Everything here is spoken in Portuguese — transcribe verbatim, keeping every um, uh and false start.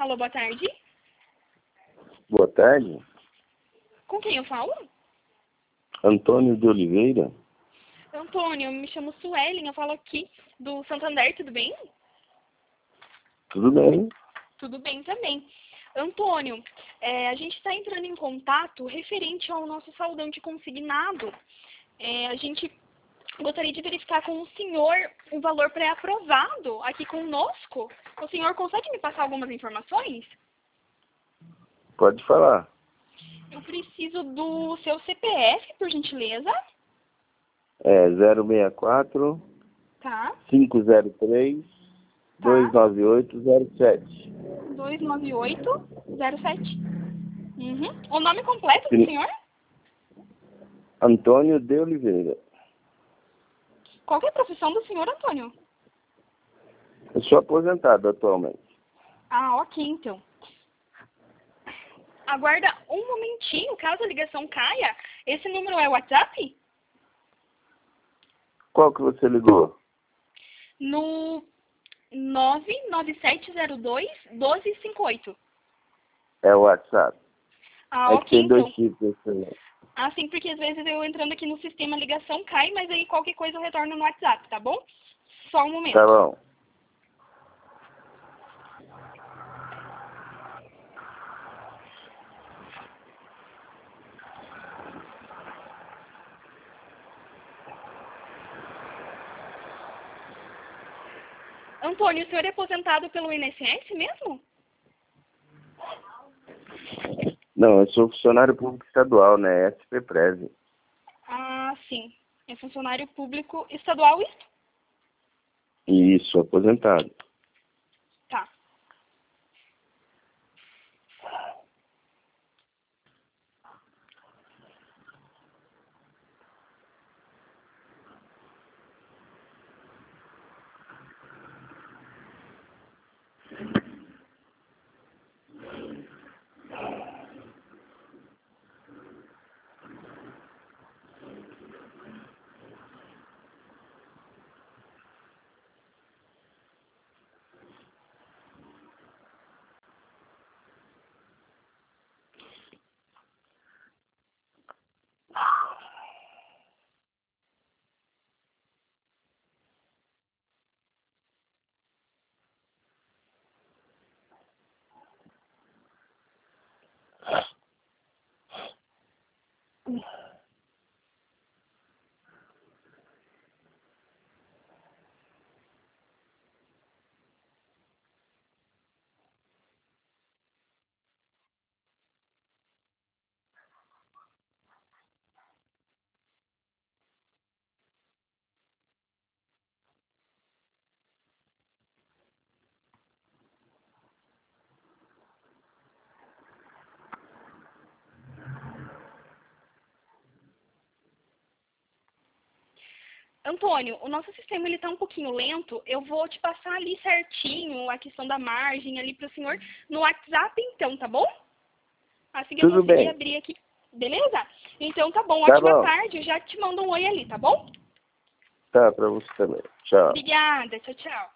Alô, boa tarde. Boa tarde. Com quem eu falo? Antônio de Oliveira. Antônio, eu me chamo Suelen, eu falo aqui do Santander, tudo bem? Tudo bem? Tudo bem também. Antônio, é, a gente está entrando em contato referente ao nosso saldão de consignado. É, a gente gostaria de verificar com o senhor o valor pré-aprovado aqui conosco. O senhor consegue me passar algumas informações? Pode falar. Eu preciso do seu C P F, por gentileza. É zero seis quatro, Tá. cinco zero três, dois nove oito zero sete. dois nove oito zero sete. Uhum. O nome completo do Sim. senhor? Antônio de Oliveira. Qual que é a profissão do senhor, Antônio? Eu sou aposentado atualmente. Ah, ok, então. Aguarda um momentinho, caso a ligação caia. Esse número é o WhatsApp? Qual que você ligou? No nove nove sete zero dois um dois cinco oito. É o WhatsApp. Ah, É que ok, tem dois então. tipos esse celular. Ah, sim, porque às vezes eu entrando aqui no sistema a ligação cai, mas aí qualquer coisa eu retorno no WhatsApp, tá bom? Só um momento. Tá bom. Antônio, o senhor é aposentado pelo I N S S mesmo? Não, eu sou funcionário público estadual, né? S P Preze. Ah, sim. É funcionário público estadual e... Isso, aposentado. Tá. Antônio, o nosso sistema ele tá um pouquinho lento. Eu vou te passar ali certinho a questão da margem ali pro senhor no WhatsApp então, tá bom? Assim que eu Tudo conseguir bem. abrir aqui. Beleza? Então tá bom. Tá Ótima bom. tarde. Eu já te mando um oi ali, tá bom? Tá, pra você também. Tchau. Obrigada. Tchau, tchau.